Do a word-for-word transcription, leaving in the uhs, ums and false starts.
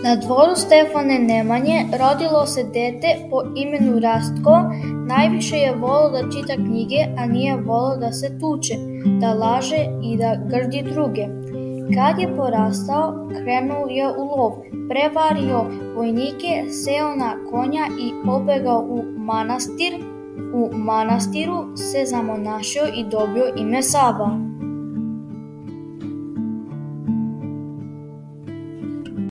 Na dvoru Stefane Nemanje rodilo se dete po imenu Rastko. Najviše je voleo da čita knjige, a nije voleo da se tuče, da laže i da grdi druge. Kad je porastao, krenuo je u lov, prevario vojnike, seo na konja i pobegao u manastir. U manastiru se zamonašio i dobio ime Sava.